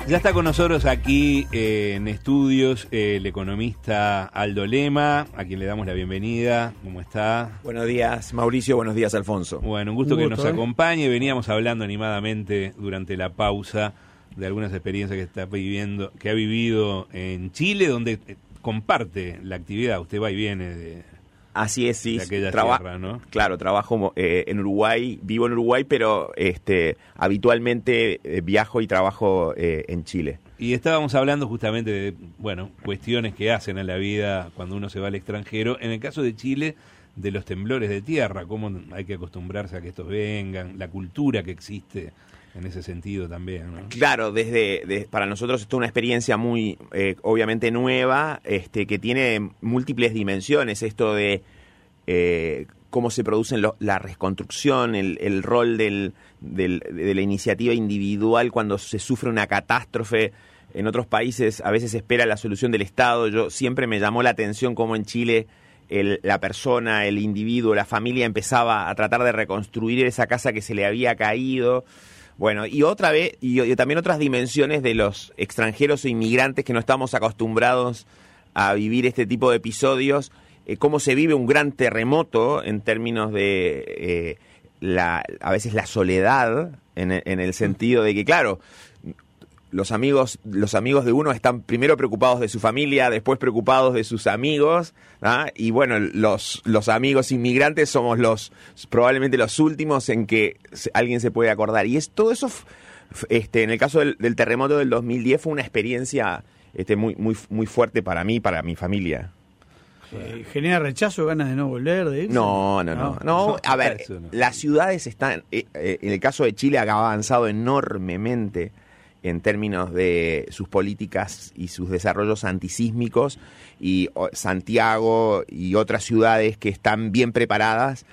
Ya está con nosotros aquí en estudios el economista Aldo Lema, a quien le damos la bienvenida. ¿Cómo está? Buenos días, Mauricio. Buenos días, Alfonso. Bueno, un gusto que nos acompañe. Veníamos hablando animadamente durante la pausa de algunas experiencias que está viviendo, que ha vivido en Chile, donde comparte la actividad. Usted va y viene de... Así es, sí. De aquella tierra, ¿no? Claro, trabajo en Uruguay, vivo en Uruguay, pero habitualmente viajo y trabajo en Chile. Y estábamos hablando justamente de, bueno, cuestiones que hacen a la vida cuando uno se va al extranjero. En el caso de Chile, de los temblores de tierra, cómo hay que acostumbrarse a que estos vengan, la cultura que existe en ese sentido también, ¿no? Claro, para nosotros esto es una experiencia muy, obviamente nueva, que tiene múltiples dimensiones, esto de cómo se produce la reconstrucción, el rol de la iniciativa individual cuando se sufre una catástrofe. En otros países a veces se espera la solución del Estado. Yo siempre me llamó la atención cómo en Chile la persona, el individuo, la familia empezaba a tratar de reconstruir esa casa que se le había caído. Bueno, y otra vez, y también otras dimensiones de los extranjeros o inmigrantes que no estamos acostumbrados a vivir este tipo de episodios, cómo se vive un gran terremoto en términos de a veces la soledad, en el sentido de que, claro, los amigos de uno están primero preocupados de su familia, después preocupados de sus amigos, ¿ah? Y bueno, los amigos inmigrantes somos probablemente los últimos en que alguien se puede acordar. Y todo eso, en el caso del terremoto del 2010, fue una experiencia muy fuerte para mí, para mi familia. ¿Genera rechazo, ganas de no volver, de irse? No. A ver, las ciudades están, en el caso de Chile, ha avanzado enormemente en términos de sus políticas y sus desarrollos antisísmicos, y Santiago y otras ciudades que están bien preparadas,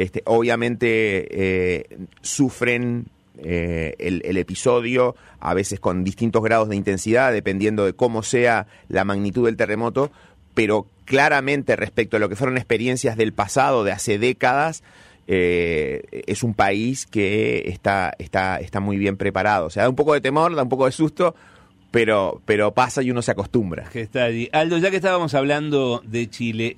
obviamente sufren el episodio, a veces con distintos grados de intensidad, dependiendo de cómo sea la magnitud del terremoto, pero claramente respecto a lo que fueron experiencias del pasado, de hace décadas, es un país que está muy bien preparado. O sea, da un poco de temor, da un poco de susto, pero pasa y uno se acostumbra. Que está allí. Aldo, ya que estábamos hablando de Chile,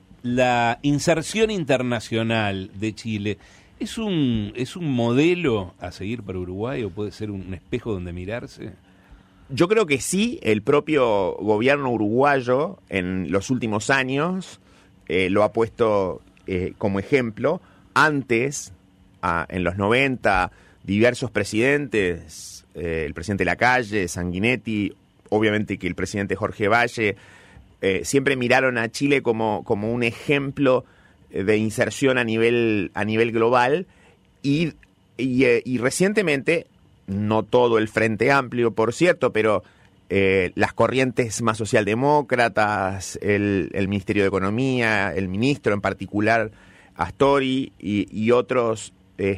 la inserción internacional de Chile, ¿es un modelo a seguir para Uruguay o puede ser un espejo donde mirarse? Yo creo que sí. El propio gobierno uruguayo en los últimos años lo ha puesto como ejemplo. Antes, en los 90, diversos presidentes, el presidente Lacalle, Sanguinetti, obviamente que el presidente Jorge Valle, siempre miraron a Chile como un ejemplo de inserción a nivel global, y recientemente, no todo el Frente Amplio, por cierto, pero las corrientes más socialdemócratas, el Ministerio de Economía, el ministro en particular, Astori, y otros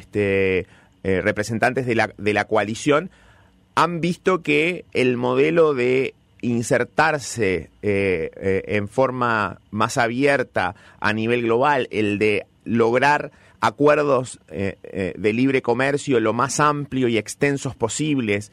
representantes de la coalición, han visto que el modelo de insertarse en forma más abierta a nivel global, el de lograr acuerdos de libre comercio lo más amplio y extensos posibles,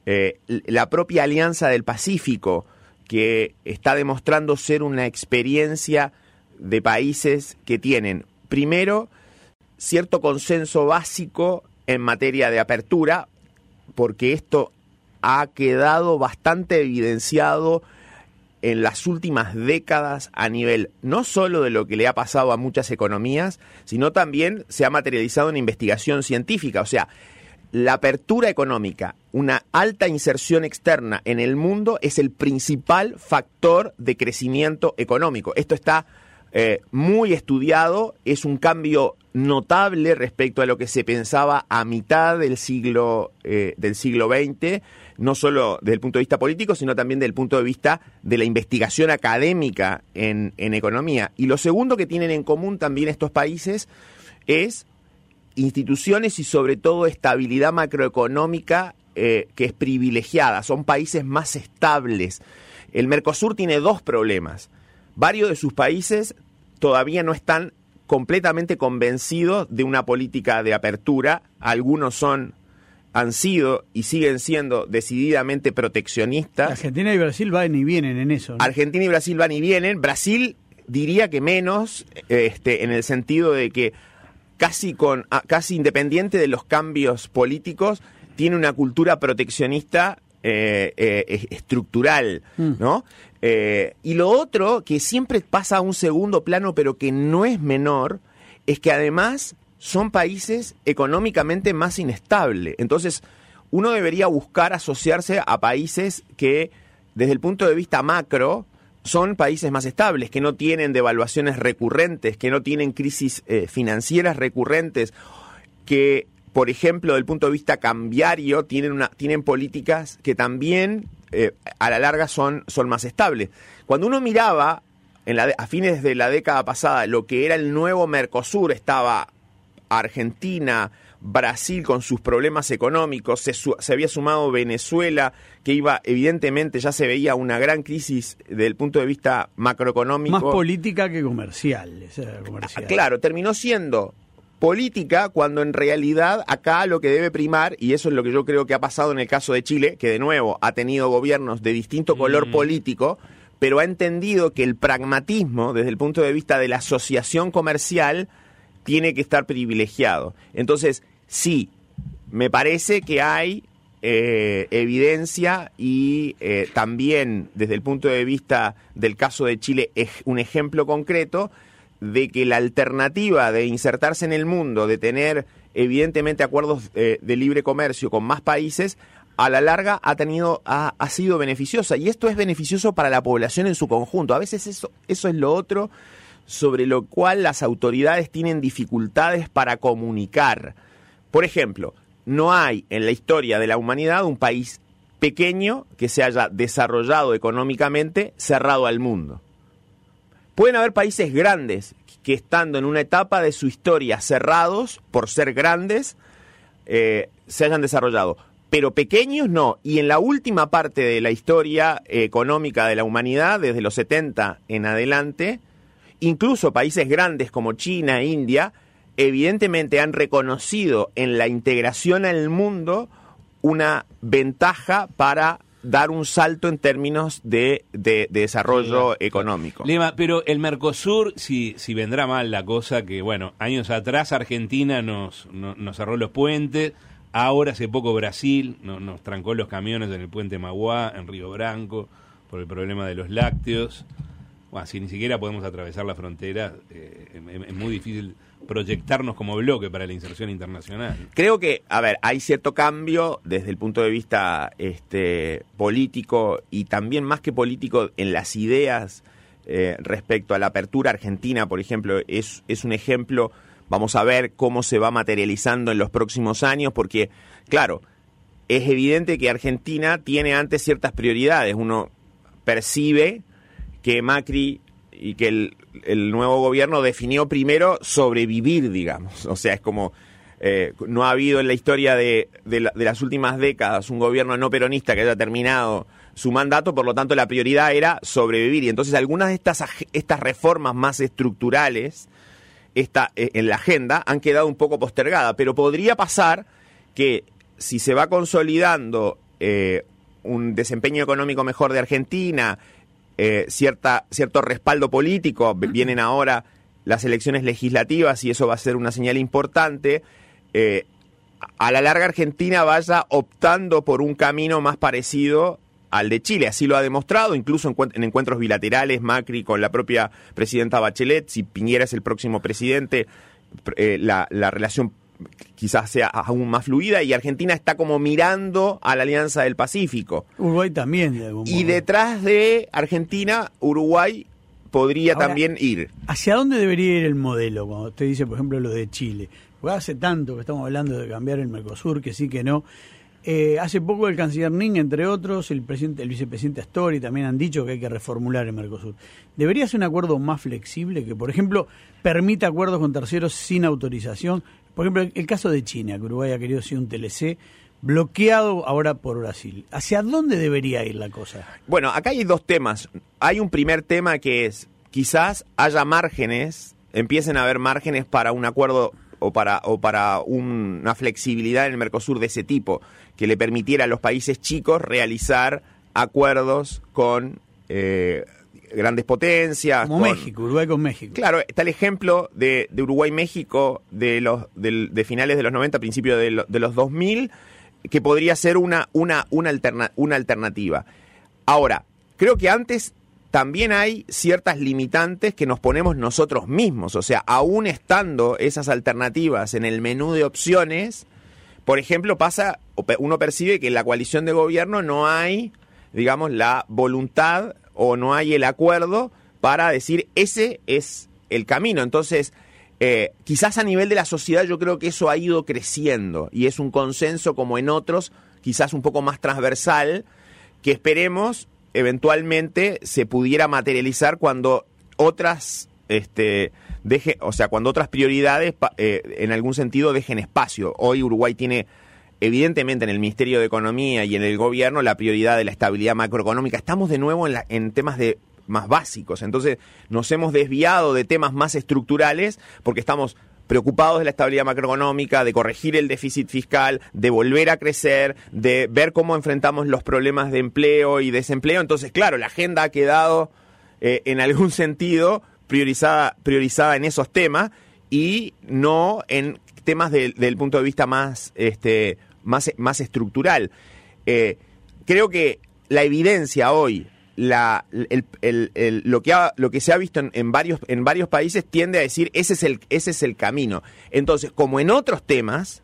la propia Alianza del Pacífico, que está demostrando ser una experiencia de países que tienen, primero, cierto consenso básico en materia de apertura, porque esto ha quedado bastante evidenciado en las últimas décadas a nivel no solo de lo que le ha pasado a muchas economías, sino también se ha materializado en investigación científica. O sea, la apertura económica, una alta inserción externa en el mundo, es el principal factor de crecimiento económico. Esto está muy estudiado, es un cambio notable respecto a lo que se pensaba a mitad del siglo XX, no solo desde el punto de vista político, sino también desde el punto de vista de la investigación académica en economía. Y lo segundo que tienen en común también estos países es instituciones y sobre todo estabilidad macroeconómica que es privilegiada. Son países más estables. El Mercosur tiene dos problemas. Varios de sus países todavía no están completamente convencidos de una política de apertura. Algunos son han sido y siguen siendo decididamente proteccionistas. Argentina y Brasil van y vienen en eso, ¿no? Argentina y Brasil van y vienen. Brasil diría que menos, en el sentido de que casi independiente de los cambios políticos, tiene una cultura proteccionista estructural, ¿no? Y lo otro, que siempre pasa a un segundo plano, pero que no es menor, es que además son países económicamente más inestables. Entonces, uno debería buscar asociarse a países que, desde el punto de vista macro, son países más estables, que no tienen devaluaciones recurrentes, que no tienen crisis financieras recurrentes, que, por ejemplo, desde el punto de vista cambiario, tienen políticas que también a la larga son más estables. Cuando uno miraba a fines de la década pasada lo que era el nuevo Mercosur, estaba Argentina, Brasil con sus problemas económicos, se había sumado Venezuela, que evidentemente ya se veía una gran crisis desde el punto de vista macroeconómico. Más política que comercial. Claro, terminó siendo política cuando en realidad acá lo que debe primar, y eso es lo que yo creo que ha pasado en el caso de Chile, que de nuevo ha tenido gobiernos de distinto color político, pero ha entendido que el pragmatismo desde el punto de vista de la asociación comercial tiene que estar privilegiado. Entonces, sí, me parece que hay evidencia y también desde el punto de vista del caso de Chile es un ejemplo concreto de que la alternativa de insertarse en el mundo, de tener evidentemente acuerdos de libre comercio con más países, a la larga ha sido beneficiosa. Y esto es beneficioso para la población en su conjunto. A veces eso es lo otro sobre lo cual las autoridades tienen dificultades para comunicar. Por ejemplo, no hay en la historia de la humanidad un país pequeño que se haya desarrollado económicamente cerrado al mundo. Pueden haber países grandes que estando en una etapa de su historia cerrados, por ser grandes, se hayan desarrollado. Pero pequeños no. Y en la última parte de la historia económica de la humanidad, desde los 70 en adelante, incluso países grandes como China e India, evidentemente han reconocido en la integración al mundo una ventaja para dar un salto en términos de desarrollo económico. Lema, pero el Mercosur, si vendrá mal la cosa, que bueno, años atrás Argentina nos cerró los puentes, ahora hace poco Brasil nos trancó los camiones en el puente Mauá, en Río Branco, por el problema de los lácteos. Bueno, si ni siquiera podemos atravesar la frontera, es muy difícil proyectarnos como bloque para la inserción internacional. Creo que, hay cierto cambio desde el punto de vista político y también más que político en las ideas respecto a la apertura argentina, por ejemplo, es un ejemplo. Vamos a ver cómo se va materializando en los próximos años, porque, claro, es evidente que Argentina tiene antes ciertas prioridades. Uno percibe que Macri y que el nuevo gobierno definió primero sobrevivir, digamos. O sea, es como no ha habido en la historia de las últimas décadas un gobierno no peronista que haya terminado su mandato, por lo tanto la prioridad era sobrevivir. Y entonces algunas de estas reformas más estructurales en la agenda han quedado un poco postergadas, pero podría pasar que si se va consolidando un desempeño económico mejor de Argentina, cierto respaldo político, vienen ahora las elecciones legislativas y eso va a ser una señal importante, a la larga Argentina vaya optando por un camino más parecido al de Chile. Así lo ha demostrado, incluso en encuentros bilaterales, Macri con la propia presidenta Bachelet. Si Piñera es el próximo presidente, la relación quizás sea aún más fluida, y Argentina está como mirando a la Alianza del Pacífico. Uruguay también, de algún modo. Y detrás de Argentina, Uruguay podría también ir. ¿Hacia dónde debería ir el modelo? Cuando usted dice, por ejemplo, lo de Chile. Porque hace tanto que estamos hablando de cambiar el Mercosur, que sí, que no. Hace poco el canciller Ning, entre otros, el vicepresidente Astori también han dicho que hay que reformular el Mercosur. ¿Debería ser un acuerdo más flexible que, por ejemplo, permita acuerdos con terceros sin autorización? Por ejemplo, el caso de China, que Uruguay ha querido ser un TLC bloqueado ahora por Brasil. ¿Hacia dónde debería ir la cosa? Bueno, acá hay dos temas. Hay un primer tema que es, quizás haya márgenes, empiecen a haber márgenes para un acuerdo para una flexibilidad en el Mercosur de ese tipo, que le permitiera a los países chicos realizar acuerdos con grandes potencias. Como México, Uruguay con México. Claro, está el ejemplo de Uruguay-México de finales de los 90, principios de los 2000, que podría ser una alternativa. Ahora, creo que antes también hay ciertas limitantes que nos ponemos nosotros mismos. O sea, aún estando esas alternativas en el menú de opciones, por ejemplo, uno percibe que en la coalición de gobierno no hay, digamos, la voluntad o no hay el acuerdo para decir ese es el camino. Entonces, quizás a nivel de la sociedad yo creo que eso ha ido creciendo y es un consenso como en otros, quizás un poco más transversal, que esperemos eventualmente se pudiera materializar cuando otras cuando otras prioridades en algún sentido dejen espacio. Hoy Uruguay tiene evidentemente en el Ministerio de Economía y en el gobierno la prioridad de la estabilidad macroeconómica. Estamos de nuevo en temas más básicos, entonces nos hemos desviado de temas más estructurales porque estamos preocupados de la estabilidad macroeconómica, de corregir el déficit fiscal, de volver a crecer, de ver cómo enfrentamos los problemas de empleo y desempleo. Entonces, claro, la agenda ha quedado en algún sentido priorizada en esos temas y no en temas del punto de vista más estructural. Creo que la evidencia hoy, lo que se ha visto en varios países tiende a decir ese es el camino. Entonces, como en otros temas,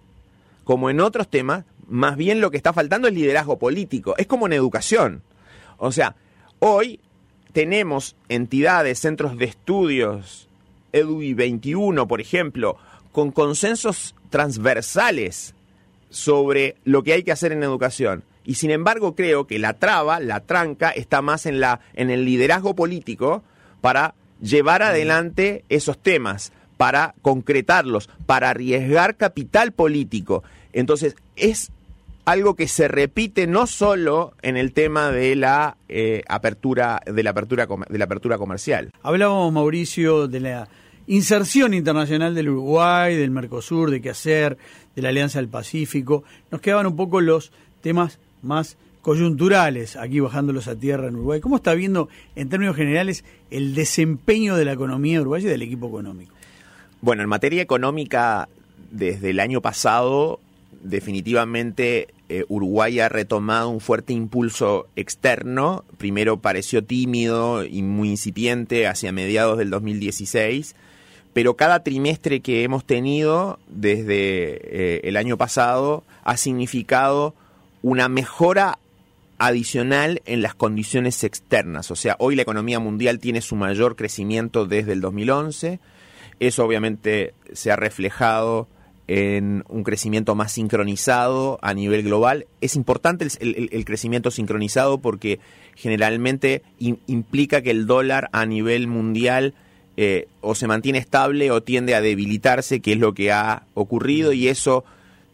más bien lo que está faltando es liderazgo político. Es como en educación. O sea, hoy tenemos entidades, centros de estudios, EDUI 21, por ejemplo, con consensos transversales sobre lo que hay que hacer en educación. Y sin embargo creo que la tranca está más en el liderazgo político para llevar adelante esos temas, para concretarlos, para arriesgar capital político. Entonces es algo que se repite no solo en el tema de la apertura comercial. Hablábamos, Mauricio, de la inserción internacional del Uruguay, del Mercosur, de qué hacer, de la Alianza del Pacífico. Nos quedaban un poco los temas más coyunturales, aquí bajándolos a tierra en Uruguay. ¿Cómo está viendo, en términos generales, el desempeño de la economía uruguaya y del equipo económico? Bueno, en materia económica, desde el año pasado, definitivamente Uruguay ha retomado un fuerte impulso externo. Primero pareció tímido y muy incipiente hacia mediados del 2016, pero cada trimestre que hemos tenido desde el año pasado ha significado una mejora adicional en las condiciones externas. O sea, hoy la economía mundial tiene su mayor crecimiento desde el 2011. Eso obviamente se ha reflejado en un crecimiento más sincronizado a nivel global. Es importante el crecimiento sincronizado porque generalmente implica que el dólar a nivel mundial o se mantiene estable o tiende a debilitarse, que es lo que ha ocurrido, y eso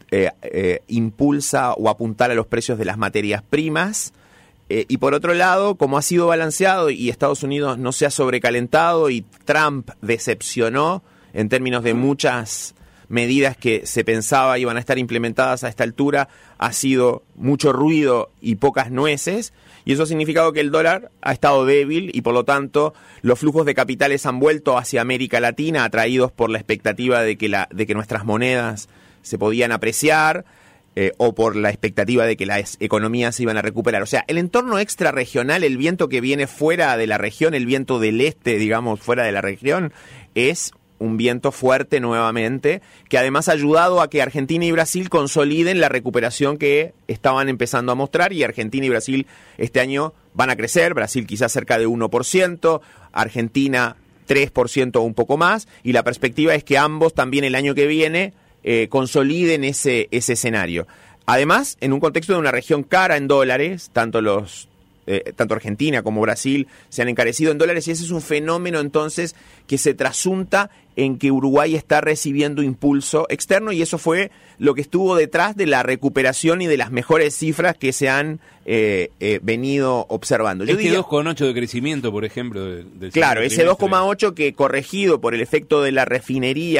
impulsa o apuntala los precios de las materias primas. Y por otro lado, como ha sido balanceado y Estados Unidos no se ha sobrecalentado y Trump decepcionó en términos de muchas medidas que se pensaba iban a estar implementadas a esta altura, ha sido mucho ruido y pocas nueces, y eso ha significado que el dólar ha estado débil y por lo tanto los flujos de capitales han vuelto hacia América Latina, atraídos por la expectativa de que nuestras monedas se podían apreciar o por la expectativa de que las economías se iban a recuperar. O sea, el entorno extrarregional, el viento que viene fuera de la región, el viento del este, digamos, fuera de la región, es un viento fuerte nuevamente, que además ha ayudado a que Argentina y Brasil consoliden la recuperación que estaban empezando a mostrar, y Argentina y Brasil este año van a crecer, Brasil quizás cerca de 1%, Argentina 3% o un poco más, y la perspectiva es que ambos también el año que viene consoliden ese escenario. Además, en un contexto de una región cara en dólares, tanto Argentina como Brasil se han encarecido en dólares, y ese es un fenómeno entonces que se trasunta en que Uruguay está recibiendo impulso externo, y eso fue lo que estuvo detrás de la recuperación y de las mejores cifras que se han venido observando. Yo diría 2,8 de crecimiento, por ejemplo. Del claro, ese 2,8 que corregido por el efecto de la refinería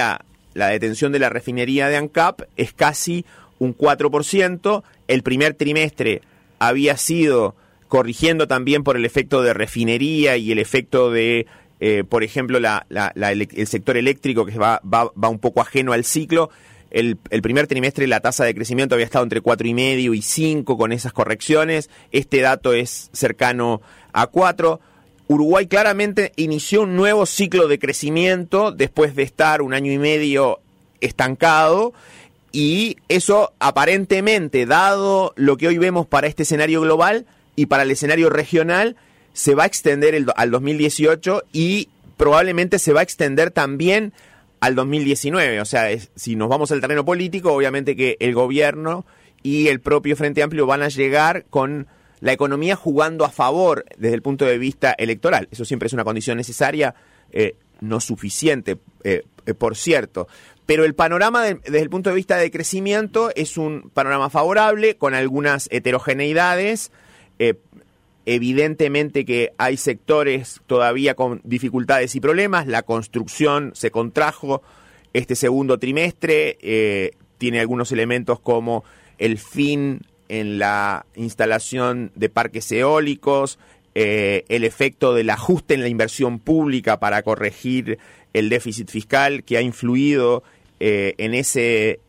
la detención de la refinería de ANCAP es casi un 4%. El primer trimestre había sido, corrigiendo también por el efecto de refinería y el efecto de, por ejemplo, el sector eléctrico, que va un poco ajeno al ciclo. El primer trimestre la tasa de crecimiento había estado entre 4,5 y 5 con esas correcciones. Este dato es cercano a 4. Uruguay claramente inició un nuevo ciclo de crecimiento después de estar 1 año y medio estancado, y eso aparentemente, dado lo que hoy vemos para este escenario global y para el escenario regional, se va a extender al 2018 y probablemente se va a extender también al 2019. O sea, si nos vamos al terreno político, obviamente que el gobierno y el propio Frente Amplio van a llegar con la economía jugando a favor desde el punto de vista electoral. Eso siempre es una condición necesaria, no suficiente, por cierto. Pero el panorama desde el punto de vista de crecimiento es un panorama favorable, con algunas heterogeneidades. Evidentemente que hay sectores todavía con dificultades y problemas. La construcción se contrajo este segundo trimestre, tiene algunos elementos como el fin en la instalación de parques eólicos, el efecto del ajuste en la inversión pública para corregir el déficit fiscal que ha influido en ese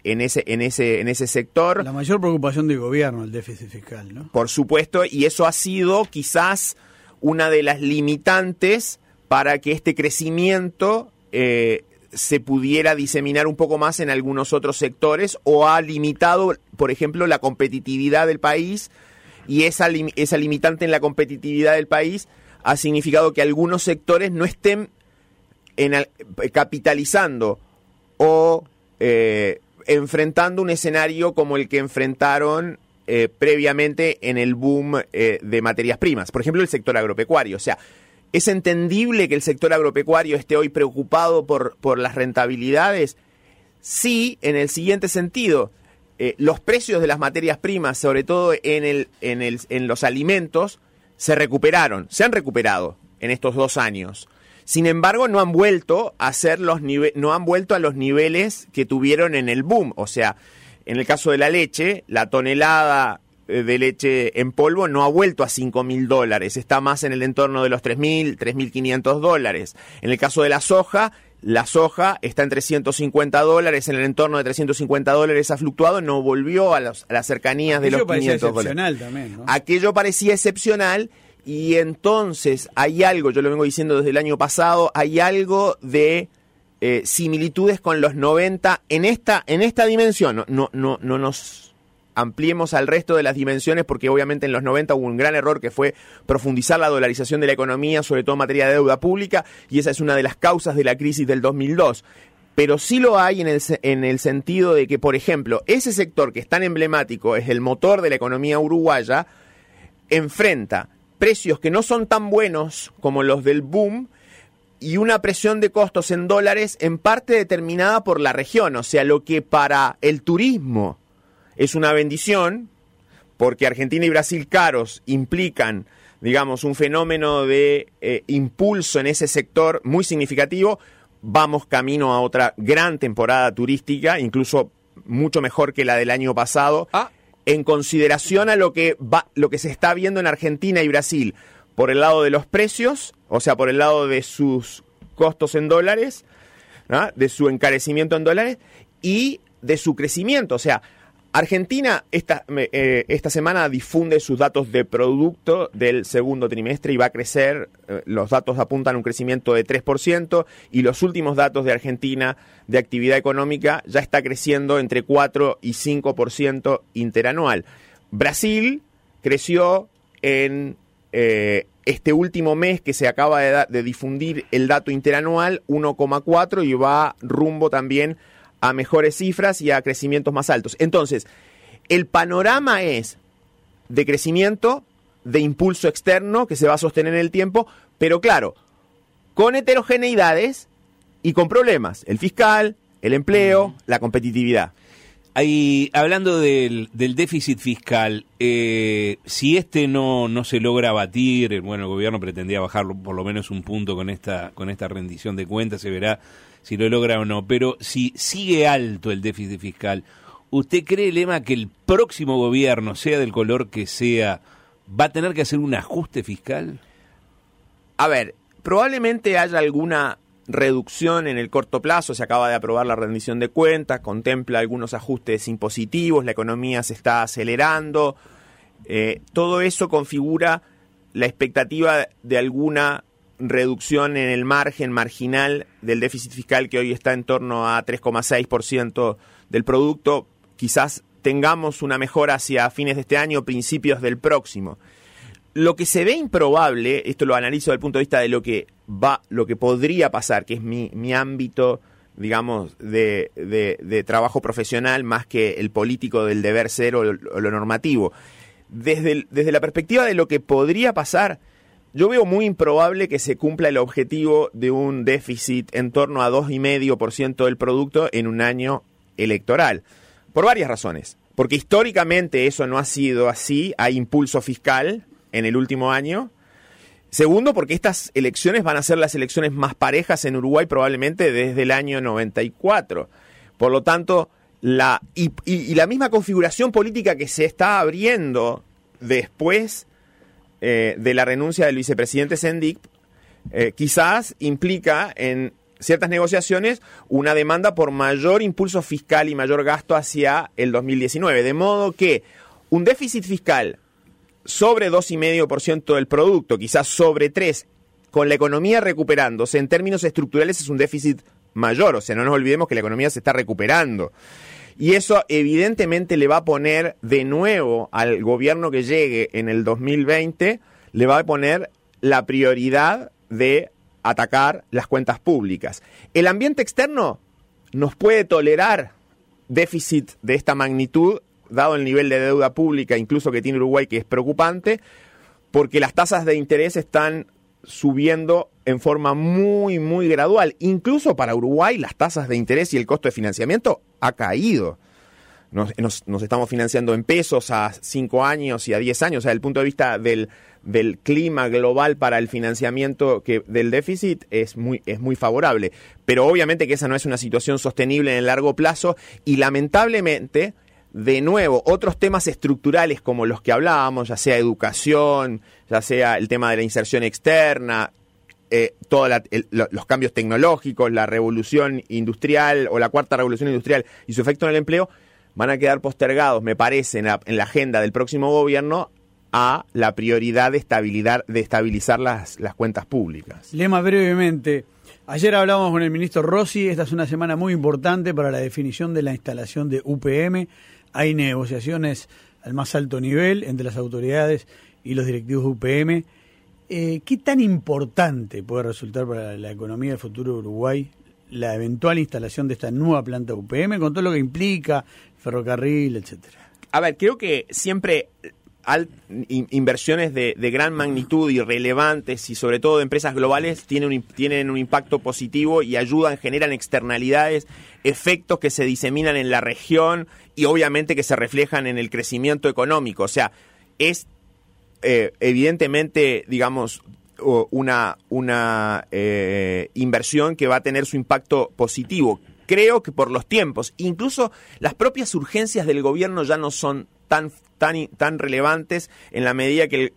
sector. La mayor preocupación del gobierno, el déficit fiscal, ¿no? Por supuesto, y eso ha sido quizás una de las limitantes para que este crecimiento se pudiera diseminar un poco más en algunos otros sectores, o ha limitado, por ejemplo, la competitividad del país, y esa limitante en la competitividad del país ha significado que algunos sectores no estén capitalizando o enfrentando un escenario como el que enfrentaron previamente en el boom de materias primas. Por ejemplo, el sector agropecuario. O sea, ¿es entendible que el sector agropecuario esté hoy preocupado por las rentabilidades? Sí, en el siguiente sentido. Los precios de las materias primas, sobre todo en los alimentos, se han recuperado en estos 2 años. Sin embargo, no han vuelto a los niveles que tuvieron en el boom. O sea, en el caso de la leche, la tonelada de leche en polvo no ha vuelto a $5.000, está más en el entorno de los $3.000, $3.500. En el caso de la soja está en $350, en el entorno de $350 ha fluctuado, no volvió a las cercanías de los $500. Parecía excepcional también, ¿no? Aquello parecía excepcional, y entonces hay algo, yo lo vengo diciendo desde el año pasado, hay algo de similitudes con los 90 en esta dimensión. No nos ampliemos al resto de las dimensiones, porque obviamente en los 90 hubo un gran error que fue profundizar la dolarización de la economía, sobre todo en materia de deuda pública, y esa es una de las causas de la crisis del 2002. Pero sí lo hay en el sentido de que, por ejemplo, ese sector que es tan emblemático, es el motor de la economía uruguaya, enfrenta precios que no son tan buenos como los del boom y una presión de costos en dólares en parte determinada por la región. O sea, lo que para el turismo es una bendición, porque Argentina y Brasil caros implican, digamos, un fenómeno de impulso en ese sector muy significativo. Vamos camino a otra gran temporada turística, incluso mucho mejor que la del año pasado, en consideración a lo que se está viendo en Argentina y Brasil, por el lado de los precios, o sea, por el lado de sus costos en dólares, ¿no?, de su encarecimiento en dólares y de su crecimiento. O sea, Argentina esta semana difunde sus datos de producto del segundo trimestre y va a crecer. Los datos apuntan a un crecimiento de 3%, y los últimos datos de Argentina de actividad económica ya está creciendo entre 4 y 5% interanual. Brasil creció en este último mes que se acaba de difundir el dato interanual 1,4, y va rumbo también a mejores cifras y a crecimientos más altos. Entonces, el panorama es de crecimiento, de impulso externo que se va a sostener en el tiempo, pero claro, con heterogeneidades y con problemas: el fiscal, el empleo, la competitividad. Hablando del déficit fiscal, si no se logra abatir, el gobierno pretendía bajarlo por lo menos un punto con esta rendición de cuentas, se verá si lo logra o no, pero si sigue alto el déficit fiscal, ¿usted cree, Lema, que el próximo gobierno, sea del color que sea, va a tener que hacer un ajuste fiscal? A ver, probablemente haya alguna reducción en el corto plazo. Se acaba de aprobar la rendición de cuentas, contempla algunos ajustes impositivos, la economía se está acelerando, todo eso configura la expectativa de alguna reducción en el margen marginal del déficit fiscal, que hoy está en torno a 3,6% del producto. Quizás tengamos una mejora hacia fines de este año, principios del próximo. Lo que se ve improbable, esto lo analizo desde el punto de vista de lo que podría pasar, que es mi ámbito, digamos, de trabajo profesional, más que el político del deber ser o lo normativo. Desde la perspectiva de lo que podría pasar, yo veo muy improbable que se cumpla el objetivo de un déficit en torno a 2,5% del producto en un año electoral, por varias razones. Porque históricamente eso no ha sido así, hay impulso fiscal en el último año. Segundo, porque estas elecciones van a ser las elecciones más parejas en Uruguay probablemente desde el año 94. Por lo tanto, la misma configuración política que se está abriendo después de la renuncia del vicepresidente Sendik, quizás implica en ciertas negociaciones una demanda por mayor impulso fiscal y mayor gasto hacia el 2019. De modo que un déficit fiscal sobre 2,5% del producto, quizás sobre 3%, con la economía recuperándose, en términos estructurales es un déficit mayor. O sea, no nos olvidemos que la economía se está recuperando. Y eso evidentemente le va a poner de nuevo al gobierno que llegue en el 2020, le va a poner la prioridad de atacar las cuentas públicas. El ambiente externo nos puede tolerar déficit de esta magnitud, dado el nivel de deuda pública incluso que tiene Uruguay, que es preocupante, porque las tasas de interés están subiendo en forma muy, muy gradual. Incluso para Uruguay las tasas de interés y el costo de financiamiento ha caído. Nos estamos financiando en pesos a 5 años y a 10 años. O sea, desde el punto de vista del clima global para el financiamiento del déficit es muy favorable. Pero obviamente que esa no es una situación sostenible en el largo plazo y lamentablemente, de nuevo, otros temas estructurales como los que hablábamos, ya sea educación, ya sea el tema de la inserción externa, los cambios tecnológicos, la revolución industrial o la cuarta revolución industrial y su efecto en el empleo, van a quedar postergados, me parece, en la agenda del próximo gobierno a la prioridad de estabilizar las cuentas públicas. Lema, brevemente, ayer hablamos con el ministro Rossi, esta es una semana muy importante para la definición de la instalación de UPM, hay negociaciones al más alto nivel entre las autoridades y los directivos de UPM. ¿Qué tan importante puede resultar para la economía del futuro de Uruguay la eventual instalación de esta nueva planta UPM, con todo lo que implica, ferrocarril, etcétera? A ver, creo que siempre inversiones de gran magnitud y relevantes, y sobre todo de empresas globales, tienen un impacto positivo y ayudan, generan externalidades, efectos que se diseminan en la región y obviamente que se reflejan en el crecimiento económico. O sea, es evidentemente, digamos, una inversión que va a tener su impacto positivo. Creo que por los tiempos, incluso las propias urgencias del gobierno ya no son tan relevantes en la medida que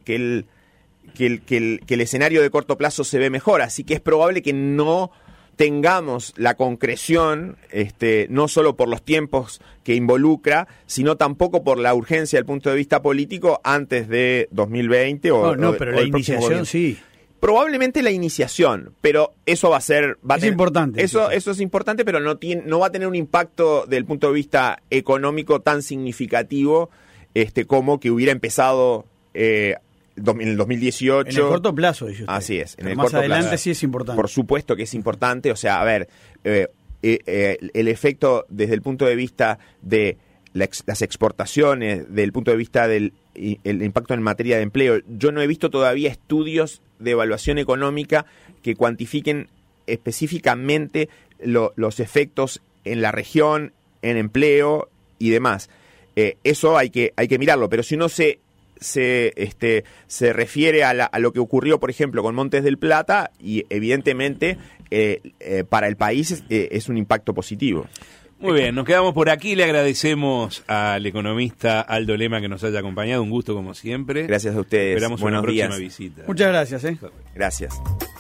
el escenario de corto plazo se ve mejor. Así que es probable que no tengamos la concreción, no solo por los tiempos que involucra, sino tampoco por la urgencia del punto de vista político antes de 2020 pero la iniciación sí. Probablemente la iniciación, pero eso es importante. Eso es importante, pero no va a tener un impacto desde el punto de vista económico tan significativo como que hubiera empezado en el 2018. En el corto plazo, dice usted. Así es. En el más corto adelante plazo. sí es importante. Por supuesto que es importante. O sea, a ver, el efecto desde el punto de vista de las exportaciones, desde el punto de vista del el impacto en materia de empleo. Yo no he visto todavía estudios de evaluación económica que cuantifiquen específicamente los efectos en la región, en empleo y demás. Eso hay que mirarlo, pero si uno se refiere a lo que ocurrió, por ejemplo, con Montes del Plata, y evidentemente para el país es un impacto positivo. Muy bien, nos quedamos por aquí. Le agradecemos al economista Aldo Lema que nos haya acompañado. Un gusto como siempre. Gracias a ustedes. Esperamos Buenos una próxima días. visita. Muchas gracias. Gracias.